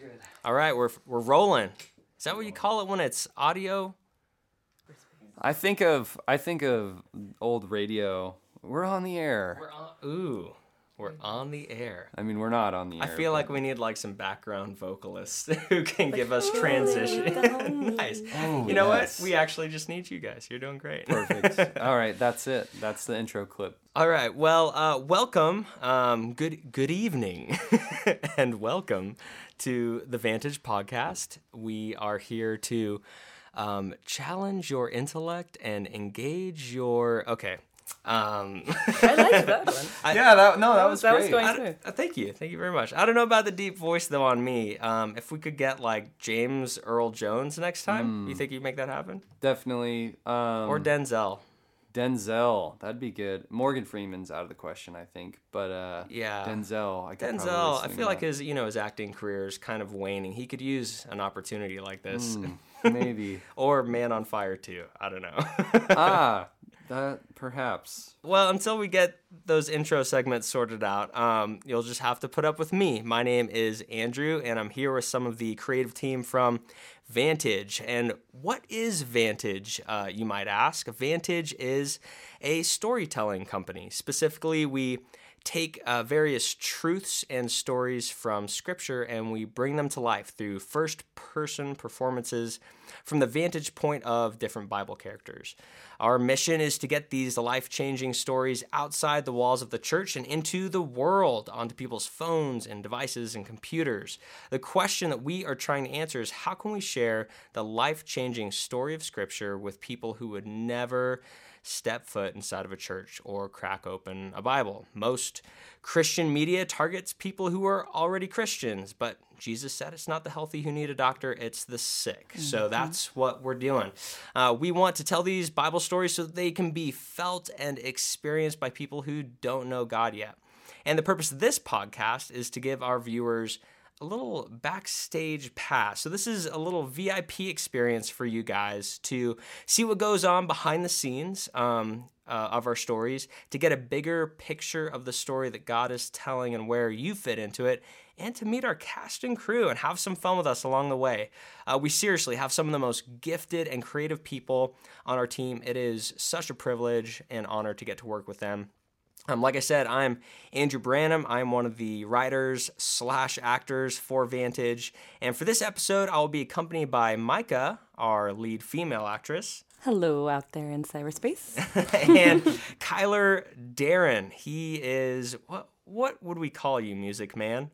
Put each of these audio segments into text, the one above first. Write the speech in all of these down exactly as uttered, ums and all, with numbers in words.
good. All right, we're we're rolling. Is that what you call it when it's audio? I think of I think of old radio. We're on the air. We're on. Ooh, we're on the air. I mean, we're not on the air. I feel like we need like some background vocalists who can give us transition. Nice. Oh, you know yes. what? We actually just need you guys. You're doing great. Perfect. All right, that's it. That's the intro clip. All right. Well, uh, welcome. Um, good good evening, and welcome to the Vantage Podcast. We are here to um, challenge your intellect and engage your. Okay. Um, I liked that one. I, Yeah, that no, that was that was great. going I, smooth. uh, thank you. Thank you very much. I don't know about the deep voice, though, on me. Um, if we could get, like, James Earl Jones next time, you think you'd make that happen? Definitely. Um, Or Denzel? Denzel. That'd be good. Morgan Freeman's out of the question, I think. But uh, Yeah. Denzel. I could Denzel, probably I swing feel like that. his, you know, his acting career is kind of waning. He could use an opportunity like this. Hmm, maybe. Or Man on Fire, too. I don't know. ah, that perhaps. Well, until we get those intro segments sorted out, um, you'll just have to put up with me. My name is Andrew, and I'm here with some of the creative team from Vantage. And what is Vantage, uh, you might ask? Vantage is a storytelling company. Specifically, we take uh, various truths and stories from Scripture and we bring them to life through first-person performances from the vantage point of different Bible characters. Our mission is to get these life-changing stories outside the walls of the church and into the world, onto people's phones and devices and computers. The question that we are trying to answer is, how can we share the life-changing story of Scripture with people who would never step foot inside of a church or crack open a Bible? Most Christian media targets people who are already Christians, but Jesus said it's not the healthy who need a doctor, it's the sick. Mm-hmm. So that's what we're doing. Uh, we want to tell these Bible stories so that they can be felt and experienced by people who don't know God yet. And the purpose of this podcast is to give our viewers a little backstage pass. So this is a little V I P experience for you guys to see what goes on behind the scenes um, uh, of our stories, to get a bigger picture of the story that God is telling and where you fit into it, and to meet our cast and crew and have some fun with us along the way. Uh, we seriously have some of the most gifted and creative people on our team. It is such a privilege and honor to get to work with them. Um, like I said, I'm Andrew Branham. I'm one of the writers slash actors for Vantage. And for this episode, I will be accompanied by Micah, our lead female actress. Hello out there in cyberspace. And Kyler Darren. He is, what what would we call you, music man?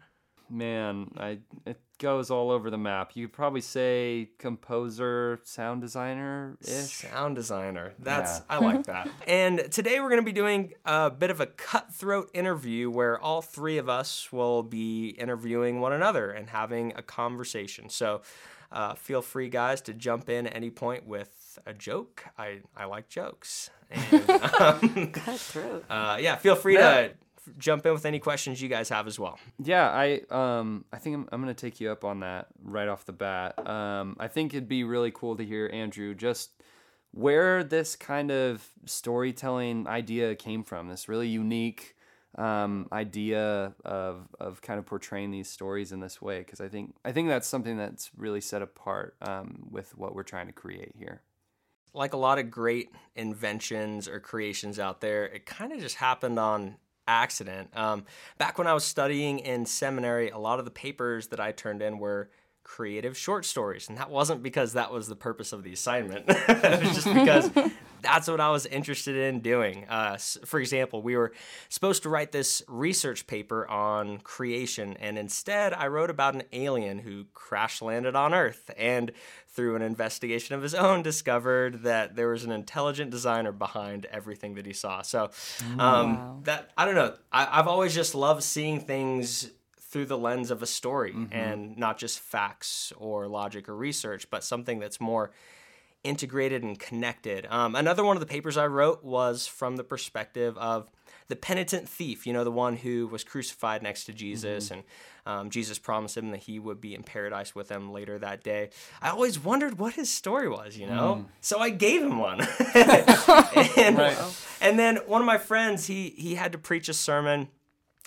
Man, I it goes all over the map. You could probably say composer, sound designer-ish. Sound designer. That's Yeah. I like that. And today we're going to be doing a bit of a cutthroat interview where all three of us will be interviewing one another and having a conversation. So uh, feel free, guys, to jump in at any point with a joke. I, I like jokes. And, um, Cutthroat. uh, yeah, feel free Yeah. to jump in with any questions you guys have as well. Yeah, I um I think I'm I'm gonna take you up on that right off the bat. Um, I think it'd be really cool to hear, Andrew, just where this kind of storytelling idea came from. This really unique um, idea of of kind of portraying these stories in this way, because I think I think that's something that's really set apart um, with what we're trying to create here. Like a lot of great inventions or creations out there, it kind of just happened on accident. Um, back when I was studying in seminary, a lot of the papers that I turned in were creative short stories, and that wasn't because that was the purpose of the assignment. It was just because that's what I was interested in doing. Uh, for example, we were supposed to write this research paper on creation, and instead I wrote about an alien who crash landed on Earth, and through an investigation of his own, discovered that there was an intelligent designer behind everything that he saw. So um, Wow. that I don't know. I, I've always just loved seeing things through the lens of a story mm-hmm. and not just facts or logic or research, but something that's more integrated and connected. Um, another one of the papers I wrote was from the perspective of the penitent thief, you know, the one who was crucified next to Jesus, mm-hmm. and um, Jesus promised him that he would be in paradise with him later that day. I always wondered what his story was, you know? Mm. So I gave him one. and, Right. and then one of my friends, he he had to preach a sermon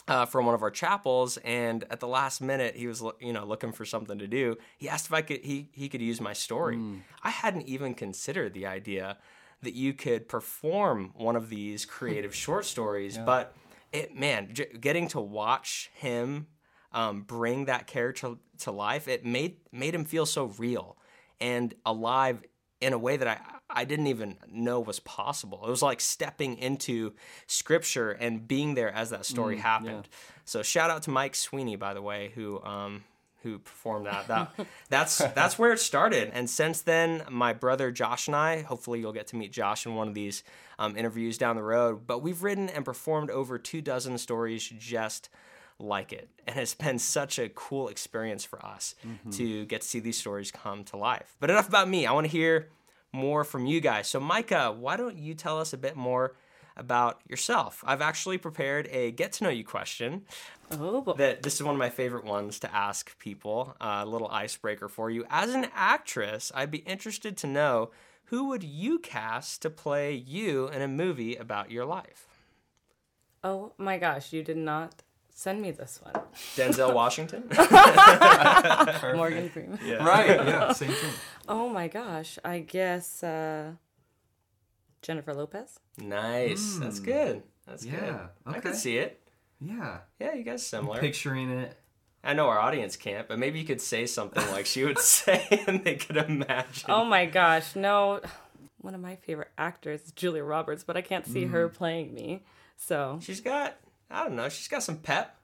uh, from one of our chapels, and at the last minute, he was you know looking for something to do. He asked if I could he he could use my story. Mm. I hadn't even considered the idea that you could perform one of these creative short stories, yeah. but it man, j- getting to watch him um, bring that character to life, it made made him feel so real and alive in a way that I, I didn't even know was possible. It was like stepping into scripture and being there as that story mm, happened. Yeah. So shout out to Mike Sweeney, by the way, who um, who performed that. That that's that's where it started. And since then, my brother Josh and I, hopefully you'll get to meet Josh in one of these um, interviews down the road, but we've written and performed over two dozen stories just like it. And it's been such a cool experience for us mm-hmm. to get to see these stories come to life. But enough about me. I want to hear more from you guys. So Micah, why don't you tell us a bit more about yourself? I've actually prepared a get to know you question. Oh, boy. That this is one of my favorite ones to ask people. Uh, a little icebreaker for you. As an actress, I'd be interested to know, who would you cast to play you in a movie about your life? Oh my gosh, you did not send me this one. Denzel Washington? Morgan Freeman. Yeah. Right, yeah, same thing. Oh my gosh, I guess uh, Jennifer Lopez. Nice. Mm. That's good. That's yeah, good. Okay. I can see it. Yeah. Yeah, you guys similar. I'm picturing it. I know our audience can't, but maybe you could say something like she would say and they could imagine. Oh my gosh, no. One of my favorite actors is Julia Roberts, but I can't see mm. her playing me. So she's got, I don't know, she's got some pep.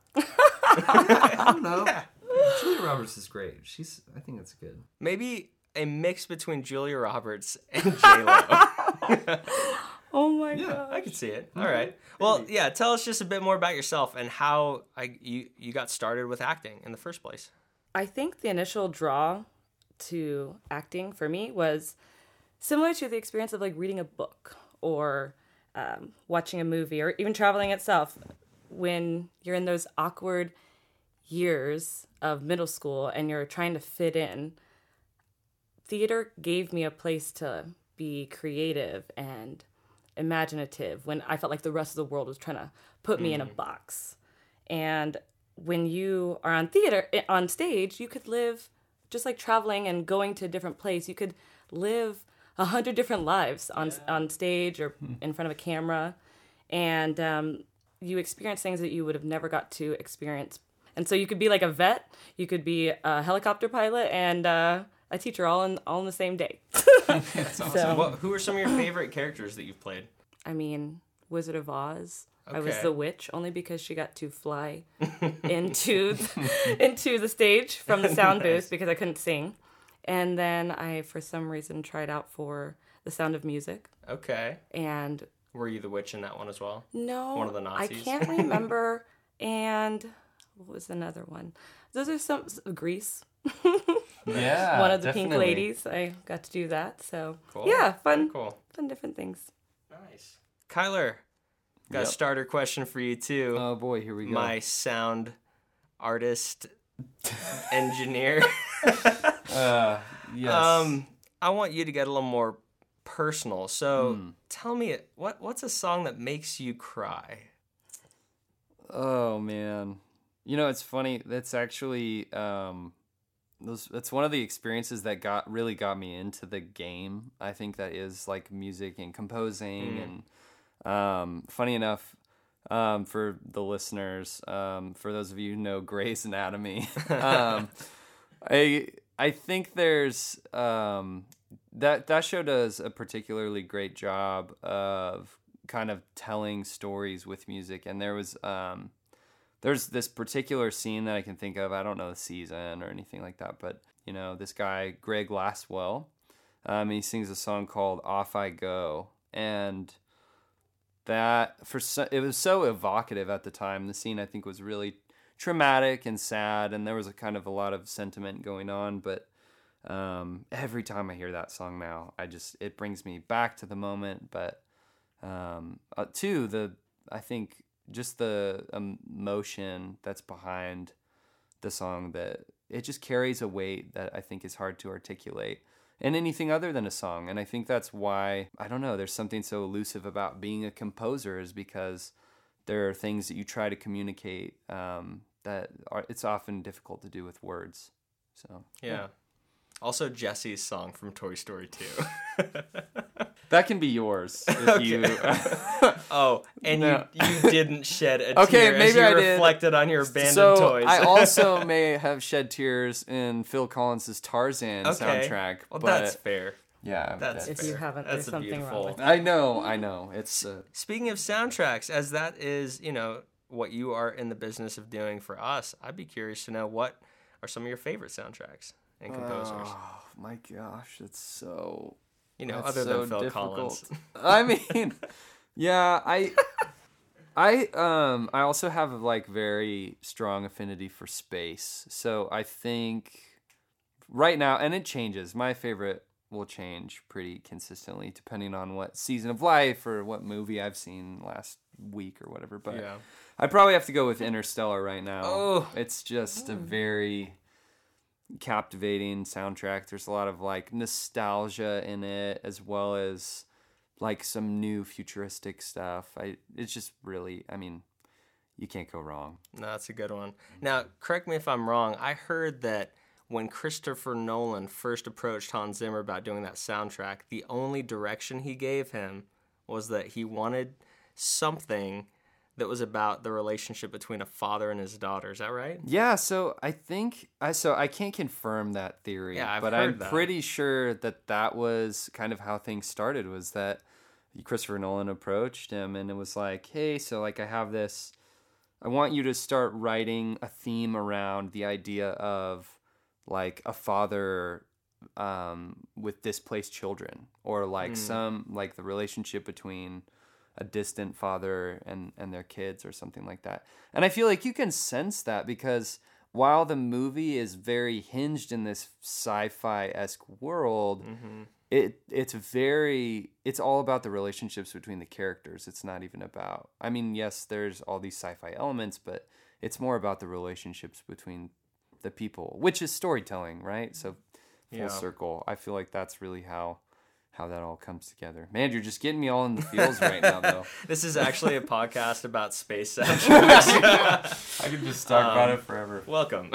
I don't know. Yeah. Julia Roberts is great. She's, I think that's good. Maybe a mix between Julia Roberts and J-Lo. Oh my yeah, gosh. I could see it. All right. Well, yeah, tell us just a bit more about yourself and how I, you, you got started with acting in the first place. I think the initial draw to acting for me was similar to the experience of like reading a book or um, watching a movie or even traveling itself. When you're in those awkward years of middle school and you're trying to fit in, theater gave me a place to be creative and imaginative when I felt like the rest of the world was trying to put me mm. in a box. And when you are on theater, on stage, you could live just like traveling and going to a different place. You could live a hundred different lives on yeah. on stage or in front of a camera. And um, you experience things that you would have never got to experience. And so you could be like a vet, you could be a helicopter pilot, and uh, a teacher all in all in the same day. That's awesome. So, well, who are some of your favorite characters that you've played? I mean, Wizard of Oz. Okay. I was the witch only because she got to fly into the, into the stage from the sound Nice. booth because I couldn't sing. And then I, for some reason, tried out for The Sound of Music. Okay. And were you the witch in that one as well? No, one of the Nazis. I can't remember. And what was another one? Those are some Grease. Yeah, one of the definitely. Pink Ladies. I got to do that. So cool. yeah, fun. Very cool. Fun different things. Nice. Kyler, got Yep. a starter question for you too. Oh boy, here we go. My sound artist engineer. uh, yes. Um, I want you to get a little more personal. So Mm. tell me, what what's a song that makes you cry? Oh man, you know it's funny. That's actually um, those. That's one of the experiences that got really got me into the game. I think that is like music and composing Mm. and um, funny enough. Um, for the listeners, um, for those of you who know Grey's Anatomy, um, I I think there's um, that that show does a particularly great job of kind of telling stories with music, and there was um, there's this particular scene that I can think of. I don't know the season or anything like that, but you know this guy Greg Laswell, um, he sings a song called "Off I Go," and that for so, it was so evocative at the time. The scene I think was really traumatic and sad, and there was a kind of a lot of sentiment going on. But um, every time I hear that song now, I just it brings me back to the moment. But um, uh, too the I think just the emotion that's behind the song, that it just carries a weight that I think is hard to articulate in anything other than a song. And I think that's why, I don't know, there's something so elusive about being a composer, is because there are things that you try to communicate um, that are, it's often difficult to do with words. So Yeah. Also, Jesse's song from Toy Story two. that can be yours if you. Oh, and No. you you didn't shed a Okay, tear as maybe you I did. reflected on your abandoned so toys. I also may have shed tears in Phil Collins's Tarzan Okay. soundtrack. Well, but that's fair. yeah, That's If fair. you haven't, That's there's a something beautiful. wrong with it. I know, I know. It's uh, Speaking of soundtracks, as that is, you know, what you are in the business of doing for us, I'd be curious to know what are some of your favorite soundtracks and composers. oh my gosh, it's so. you know, that's other so than Phil difficult. Collins. I mean, yeah, I, I, um, I also have like very strong affinity for space. So I think right now, and it changes. My favorite will change pretty consistently depending on what season of life or what movie I've seen last week or whatever. But Yeah. I probably have to go with Interstellar right now. Oh. It's just a very captivating soundtrack. There's a lot of like nostalgia in it, as well as like some new futuristic stuff. I it's just really, I mean, you can't go wrong. No, that's a good one. Now, correct me if I'm wrong. I heard that when Christopher Nolan first approached Hans Zimmer about doing that soundtrack, the only direction he gave him was that he wanted something that was about the relationship between a father and his daughter. Is that right? Yeah, so I think I so I can't confirm that theory, Yeah, I've but heard I'm that. pretty sure that that was kind of how things started. Was that Christopher Nolan approached him and it was like, hey, so like I have this, I want you to start writing a theme around the idea of like a father um, with displaced children, or like some like the relationship between a distant father and, and their kids or something like that. And I feel like you can sense that because while the movie is very hinged in this sci-fi-esque world, it it's very, it's all about the relationships between the characters. It's not even about, I mean, yes, there's all these sci-fi elements, but it's more about the relationships between the people, which is storytelling, right? So full Yeah. circle. I feel like that's really how how that all comes together. Man, you're just getting me all in the feels right now, though. This is actually a podcast about space soundtracks. I could just talk about it forever. Welcome.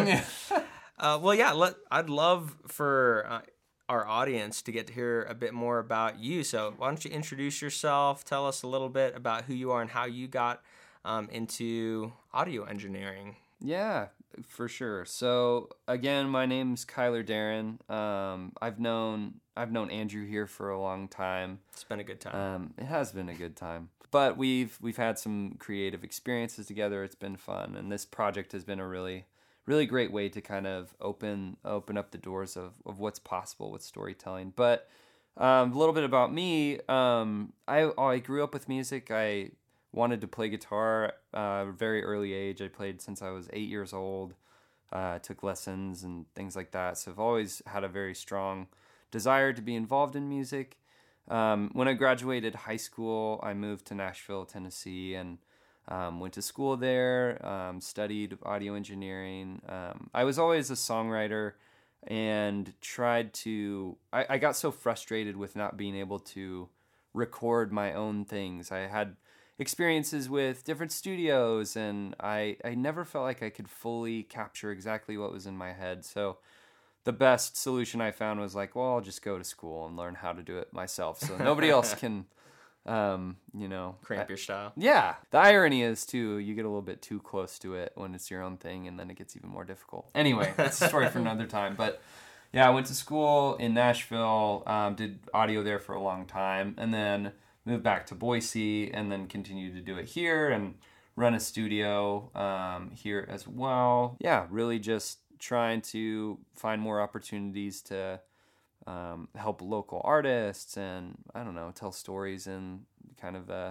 uh, well, yeah, let, I'd love for uh, our audience to get to hear a bit more about you. So why don't you introduce yourself, tell us a little bit about who you are and how you got um, into audio engineering. Yeah, for sure. So again, my name's Kyler Darren. Um, I've known I've known Andrew here for a long time. It's been a good time. Um, it has been a good time, but we've we've had some creative experiences together. It's been fun, and this project has been a really really great way to kind of open open up the doors of, of what's possible with storytelling. But um, a little bit about me. Um, I I grew up with music. I wanted to play guitar uh, at a very early age. I played since I was eight years old. Uh, took lessons and things like that. So I've always had a very strong desire to be involved in music. Um, when I graduated high school, I moved to Nashville, Tennessee, and um, went to school there, um, studied audio engineering. Um, I was always a songwriter and tried to... I, I got so frustrated with not being able to record my own things. I had experiences with different studios, and I, I never felt like I could fully capture exactly what was in my head. So the best solution I found was like, well, I'll just go to school and learn how to do it myself, so nobody else can, um, you know, Cramp I- your style. yeah. The irony is too, you get a little bit too close to it when it's your own thing, and then it gets even more difficult. Anyway, that's a story for another time. But yeah, I went to school in Nashville, um, did audio there for a long time, and then moved back to Boise, and then continued to do it here and run a studio um, here as well. Yeah, really just trying to find more opportunities to um, help local artists and, I don't know, tell stories in kind of a,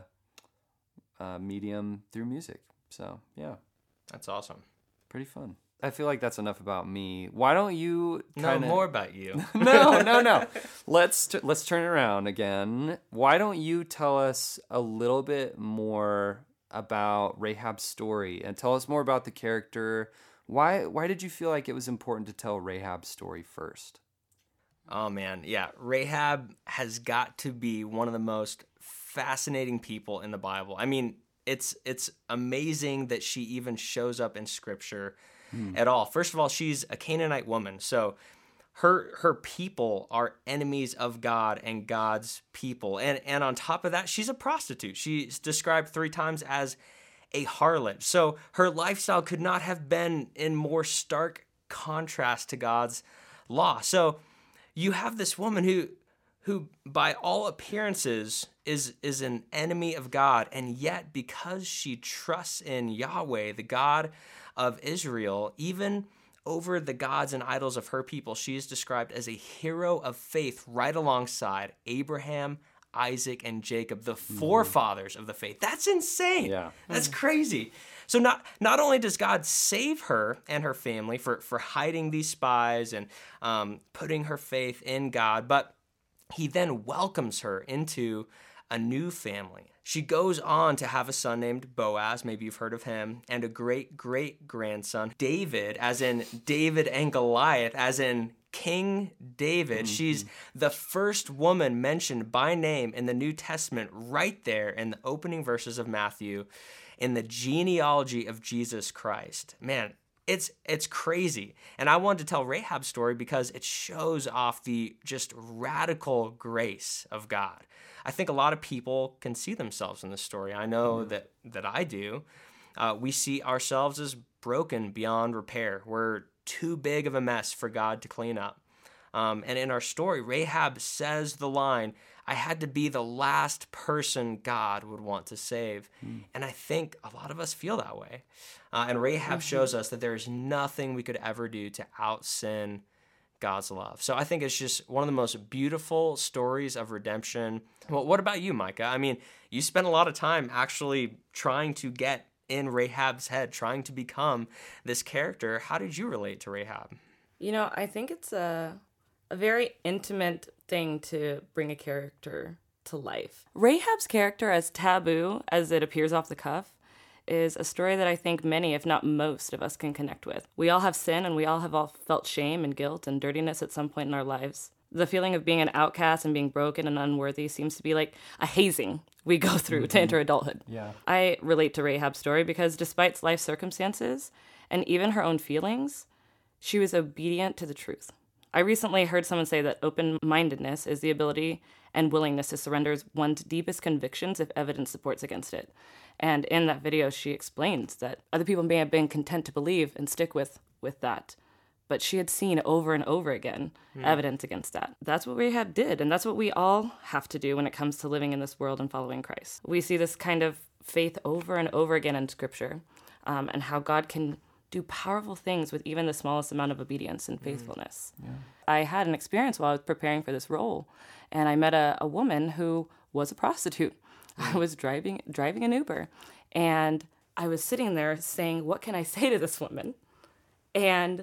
a medium through music. So, yeah, That's awesome. pretty fun. I feel like that's enough about me. Why don't you No, kind of... more about you. no, no, no. Let's t- let's turn it around again. Why don't you tell us a little bit more about Rahab's story and tell us more about the character? Why why did you feel like it was important to tell Rahab's story first? Oh man, yeah. Rahab has got to be one of the most fascinating people in the Bible. I mean, it's it's amazing that she even shows up in Scripture at all. First of all, she's a Canaanite woman, so her her people are enemies of God and God's people. And and on top of that, she's a prostitute. She's described three times as a harlot. So her lifestyle could not have been in more stark contrast to God's law. So you have this woman who who by all appearances is is an enemy of God, and yet because she trusts in Yahweh, the God of Israel, even over the gods and idols of her people, she is described as a hero of faith right alongside Abraham, Isaac, and Jacob, the forefathers of the faith. That's insane. Yeah. That's crazy. So not not only does God save her and her family for, for hiding these spies and um, putting her faith in God, but he then welcomes her into a new family. She goes on to have a son named Boaz, maybe you've heard of him, and a great-great-grandson, David, as in David and Goliath, as in King David. Mm-hmm. She's the first woman mentioned by name in the New Testament right there in the opening verses of Matthew in the genealogy of Jesus Christ. Man, It's it's crazy. And I wanted to tell Rahab's story because it shows off the just radical grace of God. I think a lot of people can see themselves in this story. I know mm-hmm. that, that I do. Uh, we see ourselves as broken beyond repair. We're too big of a mess for God to clean up. Um, and in our story, Rahab says the line, I had to be the last person God would want to save. Mm. And I think a lot of us feel that way. Uh, and Rahab mm-hmm. shows us that there is nothing we could ever do to out-sin God's love. So I think it's just one of the most beautiful stories of redemption. Well, what about you, Micah? I mean, you spent a lot of time actually trying to get in Rahab's head, trying to become this character. How did you relate to Rahab? You know, I think it's a, a very intimate thing to bring a character to life. Rahab's character, as taboo as it appears off the cuff, is a story that I think many, if not most, of us can connect with. We all have sin, and we all have all felt shame and guilt and dirtiness at some point in our lives. The feeling of being an outcast and being broken and unworthy seems to be like a hazing we go through mm-hmm. to enter adulthood. Yeah. I relate to Rahab's story because despite life circumstances and even her own feelings, she was obedient to the truth. I recently heard someone say that open-mindedness is the ability and willingness to surrender one's deepest convictions if evidence supports against it. And in that video, she explains that other people may have been content to believe and stick with, with that. But she had seen over and over again mm. evidence against that. That's what Rahab did, and that's what we all have to do when it comes to living in this world and following Christ. We see this kind of faith over and over again in Scripture, um, and how God can do powerful things with even the smallest amount of obedience and faithfulness. Mm. Yeah. I had an experience while I was preparing for this role, and I met a, a woman who was a prostitute. I was driving driving an Uber, and I was sitting there saying, what can I say to this woman? And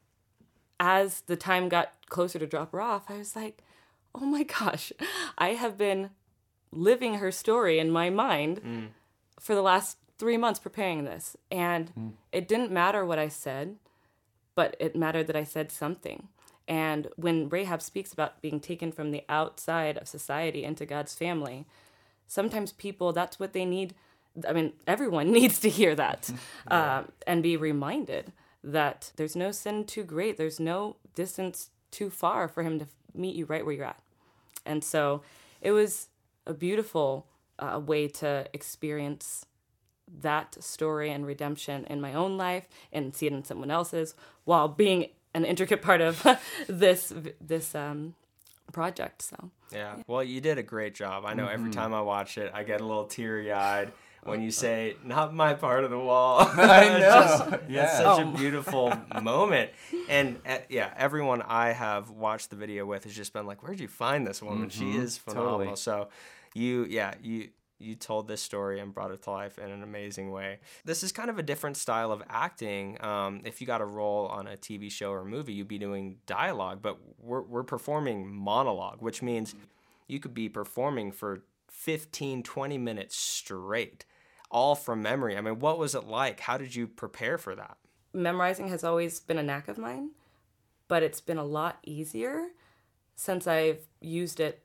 as the time got closer to drop her off, I was like, oh my gosh, I have been living her story in my mind mm. for the last three months preparing this. And mm. it didn't matter what I said, but it mattered that I said something. And when Rahab speaks about being taken from the outside of society into God's family, sometimes people, that's what they need. I mean, everyone needs to hear that yeah. um, and be reminded that there's no sin too great. There's no distance too far for him to meet you right where you're at. And so it was a beautiful uh, way to experience that story and redemption in my own life and see it in someone else's while being an intricate part of this this um, project. So yeah. yeah, well, you did a great job. I know mm-hmm. every time I watch it, I get a little teary-eyed when you say, not my part of the wall. I know. Just, yeah. It's such oh. a beautiful moment. And uh, yeah, everyone I have watched the video with has just been like, where'd you find this woman? Mm-hmm. She is phenomenal. Totally. So you, yeah, you, you told this story and brought it to life in an amazing way. This is kind of a different style of acting. Um, if you got a role on a T V show or movie, you'd be doing dialogue, but we're, we're performing monologue, which means you could be performing for fifteen, twenty minutes straight, all from memory. I mean, what was it like? How did you prepare for that? Memorizing has always been a knack of mine, but it's been a lot easier since I've used it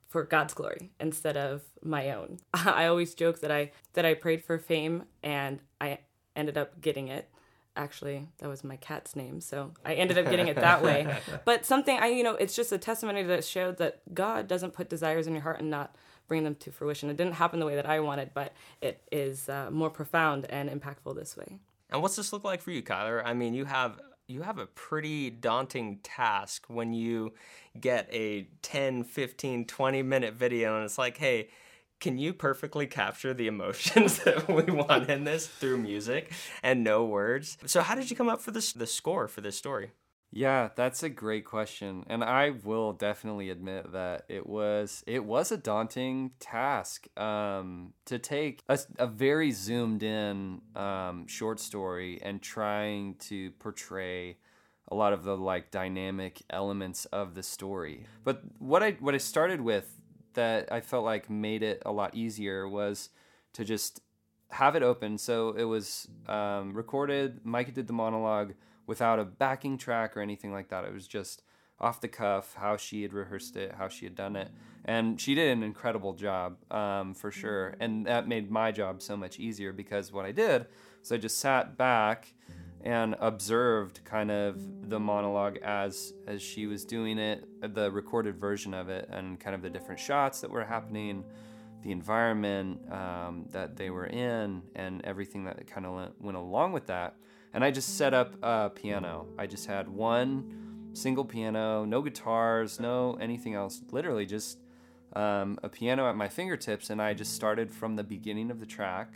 for God's glory instead of my own. I always joke that I that I prayed for fame and I ended up getting it. Actually, that was my cat's name, so I ended up getting it that way. But something I, you know, it's just a testimony that showed that God doesn't put desires in your heart and not bring them to fruition. It didn't happen the way that I wanted, but it is uh, more profound and impactful this way. And what's this look like for you, Kyler? I mean, you have you have a pretty daunting task when you get a ten, fifteen, twenty minute video and it's like, hey, can you perfectly capture the emotions that we want in this through music and no words? So how did you come up for this the score for this story? Yeah, that's a great question. And I will definitely admit that it was it was a daunting task um, to take a, a very zoomed in um, short story and trying to portray a lot of the like dynamic elements of the story. But what I what I started with that I felt like made it a lot easier was to just have it open. So it was um, recorded, Micah did the monologue without a backing track or anything like that. It was just off the cuff, how she had rehearsed it, how she had done it. And she did an incredible job, um, for sure. And that made my job so much easier because what I did was I just sat back and observed kind of the monologue as as she was doing it, the recorded version of it, and kind of the different shots that were happening, the environment um, that they were in, and everything that kind of went along with that. And I just set up a piano. I just had one single piano, no guitars, no anything else, literally just um, a piano at my fingertips, and I just started from the beginning of the track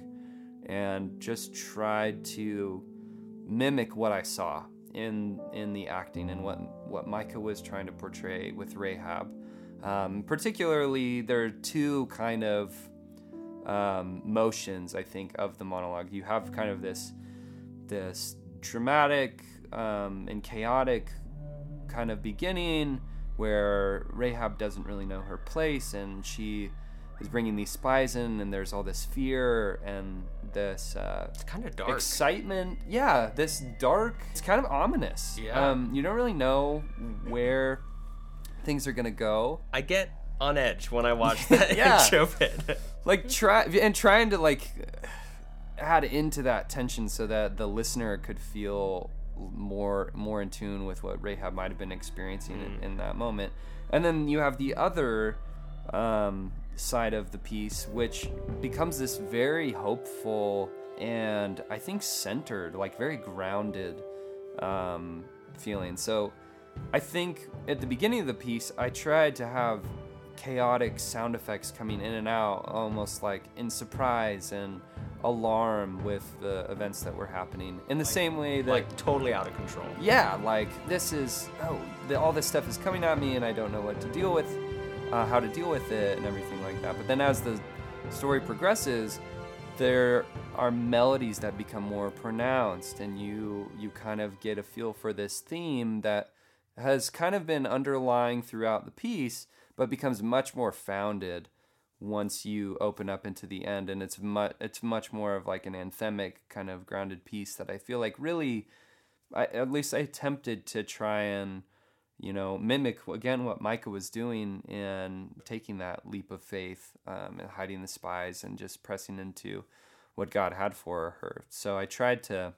and just tried to mimic what I saw in in the acting and what what Micah was trying to portray with Rahab. Um, particularly, there are two kind of um, motions, I think, of the monologue. You have kind of this this dramatic um, and chaotic kind of beginning where Rahab doesn't really know her place and she is bringing these spies in, and there's all this fear and this uh, it's kind of dark excitement. Yeah, this dark. It's kind of ominous. Yeah. Um, you don't really know where things are gonna go. I get on edge when I watch that Yeah. intro bit. Like try and trying to like add into that tension so that the listener could feel more more in tune with what Rahab might have been experiencing Mm. in, in that moment. And then you have the other um, side of the piece, which becomes this very hopeful and I think centered, like very grounded um, feeling. So I think at the beginning of the piece, I tried to have chaotic sound effects coming in and out, almost like in surprise and alarm with the events that were happening. In the Like- same way that, Like totally out of control. yeah, like this is, oh, the, all this stuff is coming at me and I don't know what to deal with, uh, how to deal with it and everything like that. But then as the story progresses, there are melodies that become more pronounced and you you kind of get a feel for this theme that has kind of been underlying throughout the piece, but becomes much more founded once you open up into the end, and it's much it's much more of like an anthemic kind of grounded piece that I feel like really, I, at least I attempted to try and, you know, mimic again what Micah was doing in taking that leap of faith um, and hiding the spies and just pressing into what God had for her. So I tried to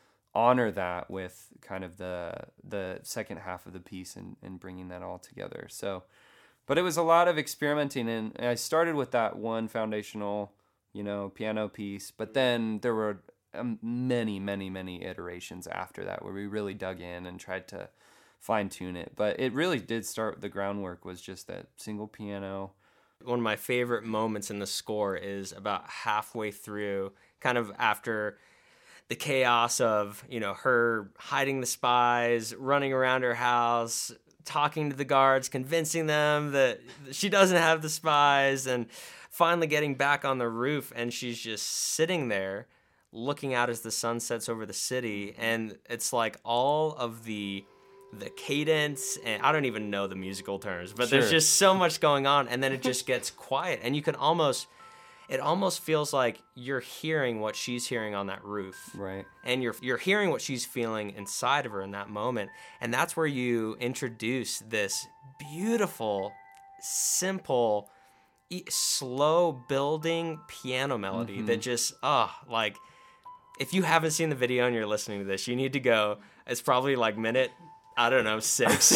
honor that with kind of the the second half of the piece and, and bringing that all together. So, but it was a lot of experimenting, and I started with that one foundational, you know, piano piece, but then there were um, many, many, many iterations after that where we really dug in and tried to fine tune it. But it really did start, the groundwork was just that single piano. One of my favorite moments in the score is about halfway through, kind of after the chaos of, you know, her hiding the spies, running around her house, talking to the guards, convincing them that she doesn't have the spies, and finally getting back on the roof, and she's just sitting there looking out as the sun sets over the city, and it's like all of the the cadence, and I don't even know the musical terms, but Sure. there's just so much going on, and then it just gets quiet, and you can almost it almost feels like you're hearing what she's hearing on that roof. Right. And you're you're hearing what she's feeling inside of her in that moment. And that's where you introduce this beautiful simple, e- slow building piano melody Mm-hmm. that just, oh, like, if you haven't seen the video and you're listening to this, you need to go. It's probably like minute, I don't know, six.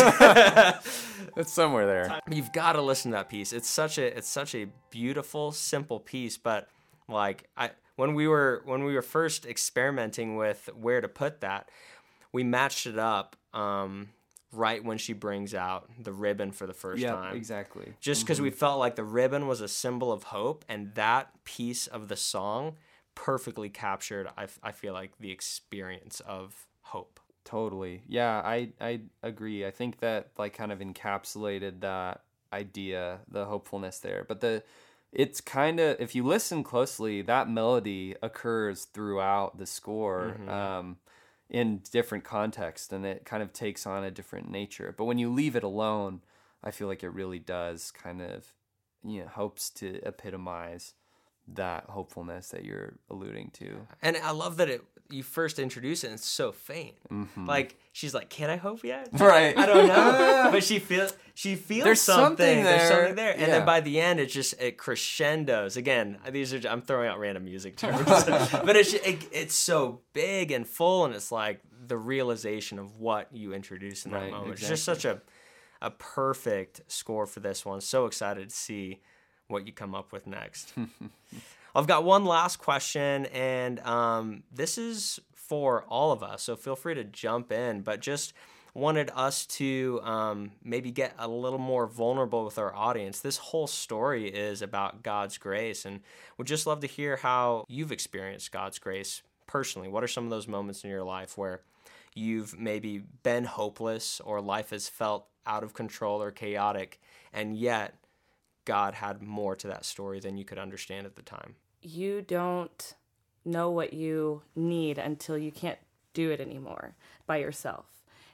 It's somewhere there. You've got to listen to that piece. It's such a it's such a beautiful, simple piece. But like I when we were when we were first experimenting with where to put that, we matched it up um, right when she brings out the ribbon for the first Yeah, time. exactly. Just because we felt like the ribbon was a symbol of hope, and that piece of the song perfectly captured, I, I feel like, the experience of hope. Totally. Yeah, I I agree. I think that like kind of encapsulated that idea, the hopefulness there. But the it's kind of, if you listen closely, that melody occurs throughout the score um, in different contexts, and it kind of takes on a different nature. But when you leave it alone, I feel like it really does kind of, you know, hopes to epitomize that hopefulness that you're alluding to. And I love that it you first introduce it and it's so faint. Like she's like, "Can I hope yet?" Right. I don't know, but she feels she feels There's something. something There's there. something there, and Yeah. then by the end, it just it crescendos. Again, these are I'm throwing out random music terms, but it's it, it's so big and full, and it's like the realization of what you introduce in that Right, moment. It's just such a a perfect score for this one. So excited to see what you come up with next. I've got one last question, and um, this is for all of us, so feel free to jump in, but just wanted us to um, maybe get a little more vulnerable with our audience. This whole story is about God's grace, and would just love to hear how you've experienced God's grace personally. What are some of those moments in your life where you've maybe been hopeless or life has felt out of control or chaotic, and yet God had more to that story than you could understand at the time? You don't know what you need until you can't do it anymore by yourself.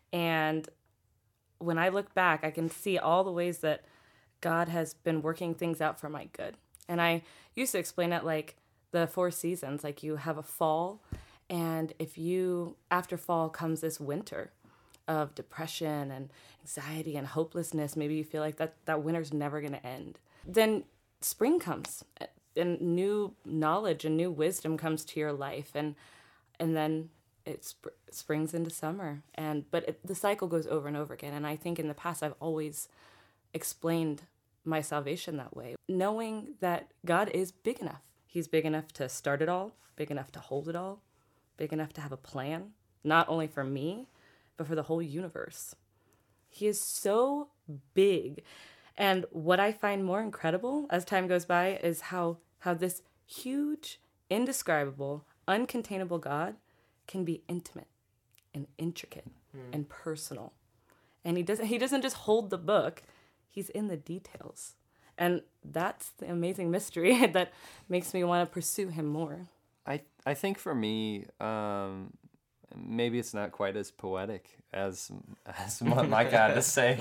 And when I look back, I can see all the ways that God has been working things out for my good. And I used to explain it like the four seasons, like you have a fall, and if you, after fall comes this winter of depression and anxiety and hopelessness, maybe you feel like that, that winter's never going to end. Then spring comes, and new knowledge and new wisdom comes to your life, and and then it sp- springs into summer, and but it, the cycle goes over and over again. And I think in the past I've always explained my salvation that way, knowing that God is big enough. He's big enough to start it all, big enough to hold it all, big enough to have a plan, not only for me, but for the whole universe. He is so big. And what I find more incredible as time goes by is how how this huge, indescribable, uncontainable God can be intimate and intricate mm. and personal. And he doesn't he doesn't just hold the book, he's in the details. And that's the amazing mystery that makes me want to pursue him more. I I think for me, um, maybe it's not quite as poetic as as what Mike had to say.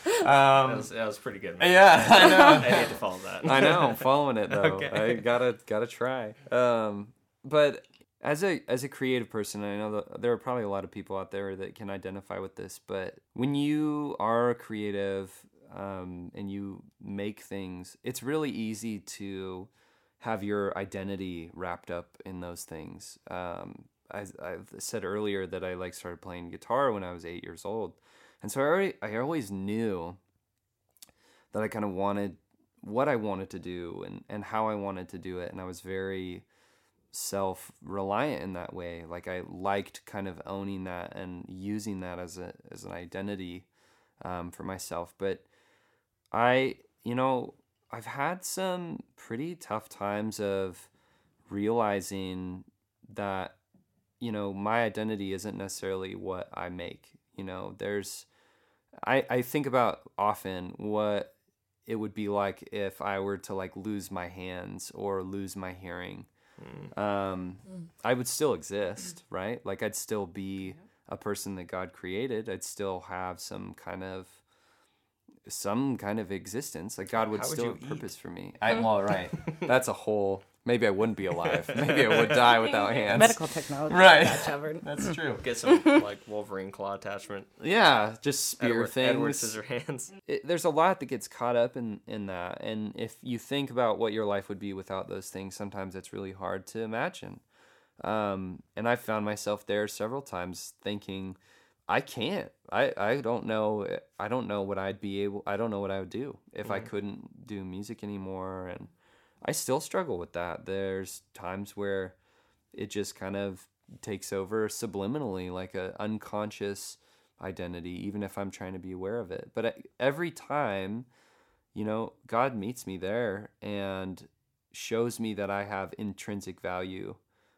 Um, that, was, that was pretty good, man. Yeah, I know. I hate to follow that. I know, I'm following it though. Okay. I gotta gotta try. Um, but as a as a creative person, I know that there are probably a lot of people out there that can identify with this. But when you are creative um, and you make things, it's really easy to have your identity wrapped up in those things. Um, I, I've said earlier that I like started playing guitar when I was eight years old. And so I already, I always knew that I kind of wanted what I wanted to do and, and how I wanted to do it. And I was very self-reliant in that way. Like I liked kind of owning that and using that as a as an identity um, for myself. But I, you know, I've had some pretty tough times of realizing that, you know, my identity isn't necessarily what I make. You know, there's, I, I think about often what it would be like if I were to like lose my hands or lose my hearing. Mm. Um, mm. I would still exist, mm. right? Like I'd still be a person that God created. I'd still have some kind of, some kind of existence. Like God would How still would have you purpose for me. I, well, right. That's a whole maybe I wouldn't be alive. Maybe I would die without hands. Medical technology. Right. Got covered. That's true. Get some like Wolverine claw attachment. Yeah, just spear Edward, things. Edward Scissorhands. It, there's a lot that gets caught up in, in that. And if you think about what your life would be without those things, sometimes it's really hard to imagine. Um, and I found myself there several times thinking, I can't. I, I don't know. I don't know what I'd be able. I don't know what I would do if Mm-hmm. I couldn't do music anymore. And I still struggle with that. There's times where it just kind of takes over subliminally, like a unconscious identity, even if I'm trying to be aware of it. But every time, you know, God meets me there and shows me that I have intrinsic value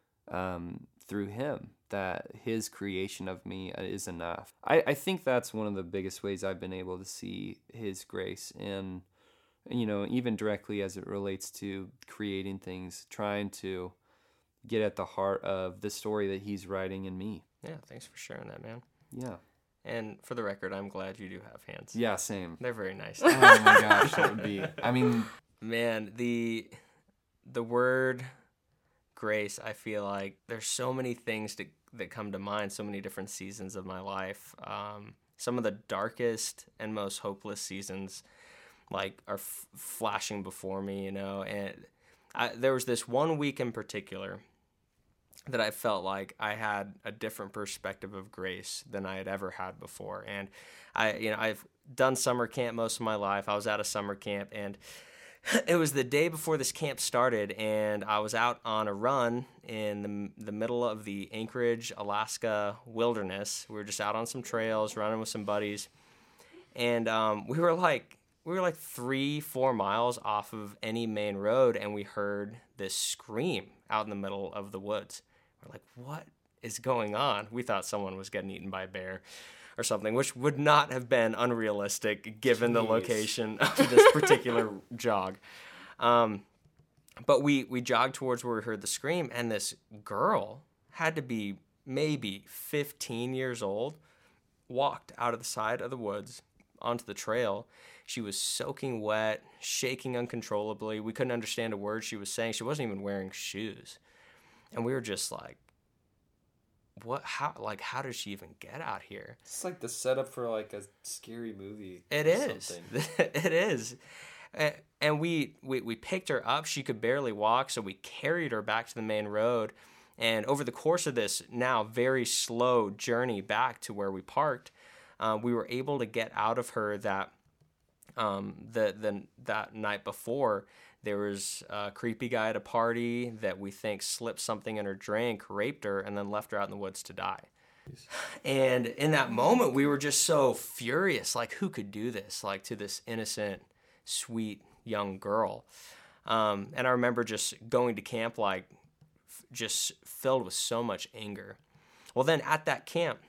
um, through Him, that His creation of me is enough. I, I think that's one of the biggest ways I've been able to see His grace in, you know, even directly as it relates to creating things, trying to get at the heart of the story that He's writing in me. Yeah, thanks for sharing that, man. Yeah. And for the record, I'm glad you do have hands. Yeah, same. They're very nice. Oh my gosh, that would be, I mean, Man, the the word grace, I feel like there's so many things to, that come to mind, so many different seasons of my life. Um, some of the darkest and most hopeless seasons, like, are f- flashing before me, you know. And I, there was this one week in particular that I felt like I had a different perspective of grace than I had ever had before. And I, you know, I've done summer camp most of my life. I was at a summer camp, and it was the day before this camp started, and I was out on a run in the, the middle of the Anchorage, Alaska wilderness. We were just out on some trails, running with some buddies, and um, we were like we were like three, four miles off of any main road, and we heard this scream out in the middle of the woods. We're like, what is going on? We thought someone was getting eaten by a bear or something, which would not have been unrealistic given Jeez. the location of this particular jog. Um, but we, we jogged towards where we heard the scream, and this girl had to be maybe fifteen years old, walked out of the side of the woods onto the trail. She was soaking wet, shaking uncontrollably. We couldn't understand a word she was saying. She wasn't even wearing shoes. And we were just like, what, how, like, how did she even get out here? It's like the setup for like a scary movie. It is. It is. And we, we, we picked her up. She could barely walk, so we carried her back to the main road. And over the course of this now very slow journey back to where we parked, uh, we were able to get out of her that um, the, the that night before. There was a creepy guy at a party that we think slipped something in her drink, raped her, and then left her out in the woods to die. And in that moment, we were just so furious. Like, who could do this? Like, to this innocent, sweet young girl. Um, and I remember just going to camp, like, f- just filled with so much anger. Well, then at that camp,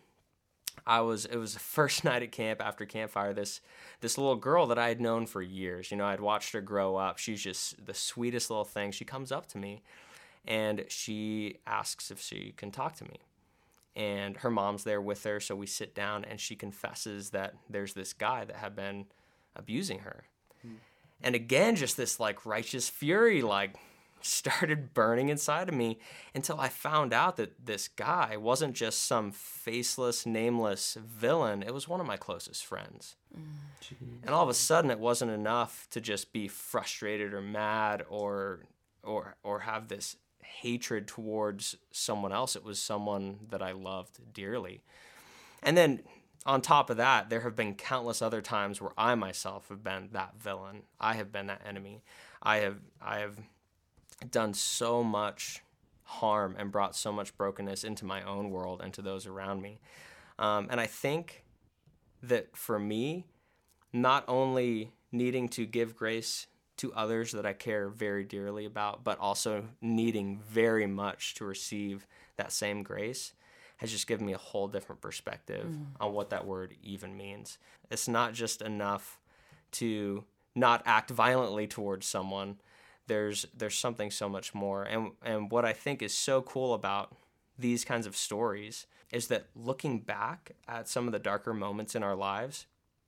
I was, it was the first night at camp after campfire, this this little girl that I had known for years. You know, I'd watched her grow up. She's just the sweetest little thing. She comes up to me, and she asks if she can talk to me. And her mom's there with her, so we sit down, and she confesses that there's this guy that had been abusing her. Hmm. And again, just this, like, righteous fury, like, started burning inside of me until I found out that this guy wasn't just some faceless, nameless villain. It was one of my closest friends. Mm. And all of a sudden, it wasn't enough to just be frustrated or mad or or or have this hatred towards someone else. It was someone that I loved dearly. And then on top of that, there have been countless other times where I myself have been that villain. I have been that enemy. I have I have done so much harm and brought so much brokenness into my own world and to those around me. Um, and I think that for me, not only needing to give grace to others that I care very dearly about, but also needing very much to receive that same grace has just given me a whole different perspective mm. on what that word even means. It's not just enough to not act violently towards someone. There's there's something so much more. And and what I think is so cool about these kinds of stories is that looking back at some of the darker moments in our lives,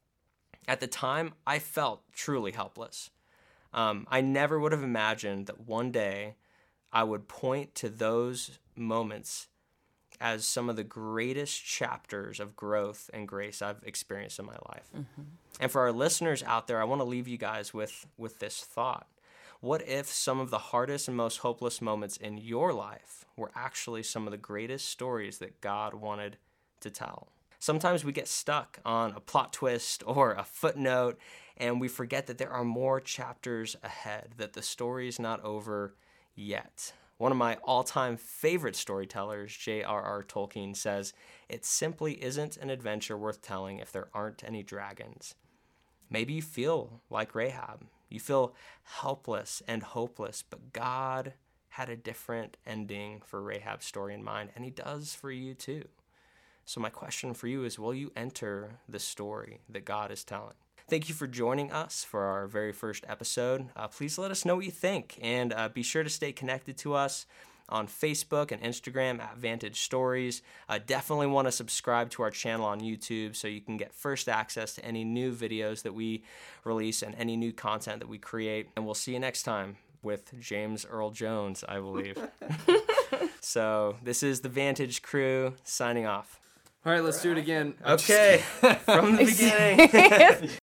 at the time, I felt truly helpless. Um, I never would have imagined that one day I would point to those moments as some of the greatest chapters of growth and grace I've experienced in my life. Mm-hmm. And for our listeners out there, I want to leave you guys with, with this thought. What if some of the hardest and most hopeless moments in your life were actually some of the greatest stories that God wanted to tell? Sometimes we get stuck on a plot twist or a footnote, and we forget that there are more chapters ahead, that the story is not over yet. One of my all-time favorite storytellers, J R R Tolkien, says, "It simply isn't an adventure worth telling if there aren't any dragons." Maybe you feel like Rahab. You feel helpless and hopeless, but God had a different ending for Rahab's story in mind, and he does for you too. So my question for you is, will you enter the story that God is telling? Thank you for joining us for our very first episode. Uh, please let us know what you think, and uh, be sure to stay connected to us on Facebook and Instagram at Vantage Stories. Uh, definitely want to subscribe to our channel on YouTube so you can get first access to any new videos that we release and any new content that we create. And we'll see you next time with James Earl Jones, I believe. So this is the Vantage crew signing off. All right, let's do it again. Okay, from the beginning.